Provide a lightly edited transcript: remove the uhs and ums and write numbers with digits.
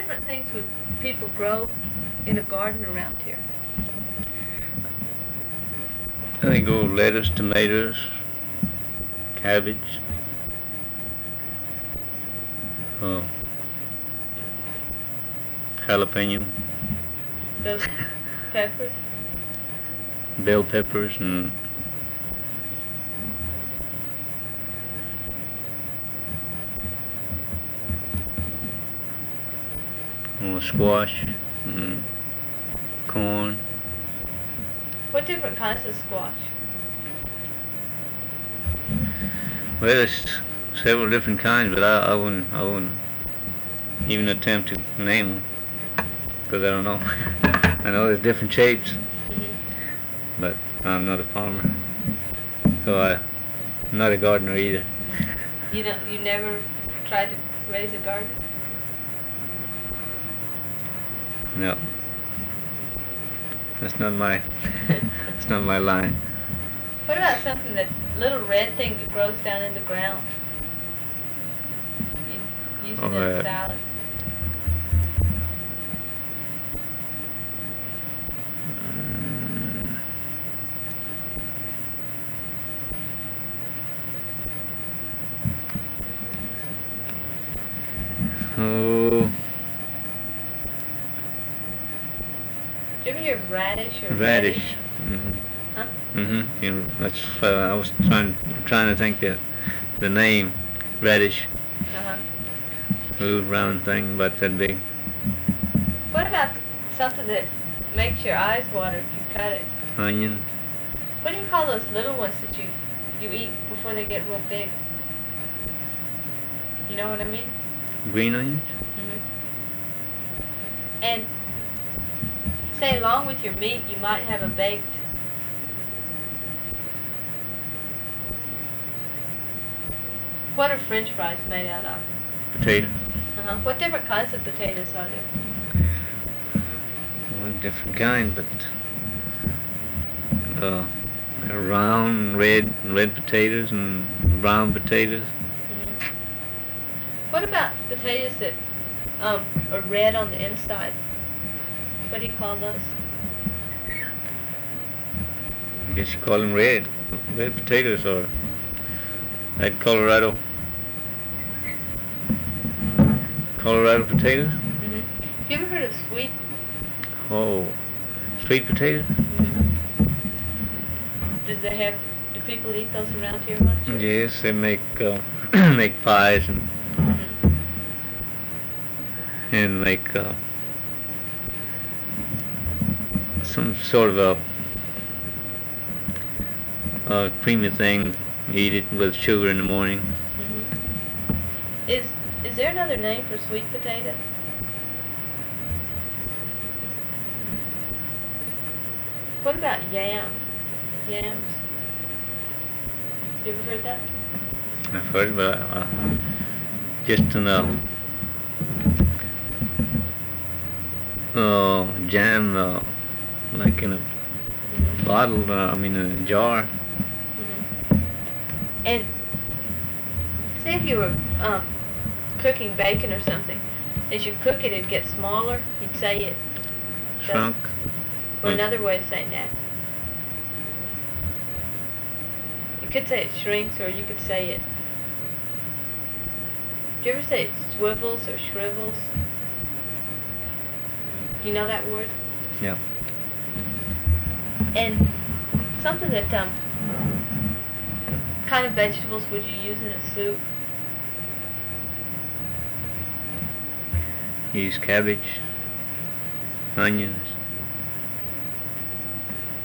different things would people grow in a garden around here? They grow lettuce, tomatoes, cabbage, uh, jalapeno, Those peppers? bell peppers, and squash, and corn. What different kinds of squash? Well, there's several different kinds, but I wouldn't even attempt to name them because I don't know. I know there's different shapes, but I'm not a farmer, so I'm not a gardener either. You never tried to raise a garden? No, that's not my that's not my line. What about something that little red thing that grows down in the ground? You use it in a salad. Oh, Did you ever hear of radish or radish. Mm-hmm. Huh? Mm-hmm. You know, that's I was trying to think the name radish. Uh-huh. A little round thing, about that big. What about something that makes your eyes water if you cut it? Onion. What do you call those little ones that you eat before they get real big? You know what I mean? Green onions. Mm-hmm. And say along with your meat, you might have a baked. What are French fries made out of? Potato. Uh-huh. What different kinds of potatoes are there? Well, different kind, but round red potatoes and brown potatoes. What about potatoes that are red on the inside? What do you call those? I guess you call them red potatoes, or like Colorado potatoes. Mm-hmm. Have you ever heard of sweet? Oh, sweet potatoes. Mm-hmm. Do people eat those around here much? Or? Yes, they make make pies and and make some sort of a creamy thing. Eat it with sugar in the morning. Mm-hmm. Is there another name for sweet potato? What about yams? Yams. You ever heard that? I've heard, but just to know. Jam, like in a bottle, in a jar. Mm-hmm. And say if you were cooking bacon or something, as you cook it, it'd get smaller. You'd say it Shrunk. Or another way of saying that. You could say it shrinks, or you could say it. Do you ever say it swivels or shrivels? You know that word? Yeah. And something that kind of vegetables would you use in a soup? Use cabbage, onions,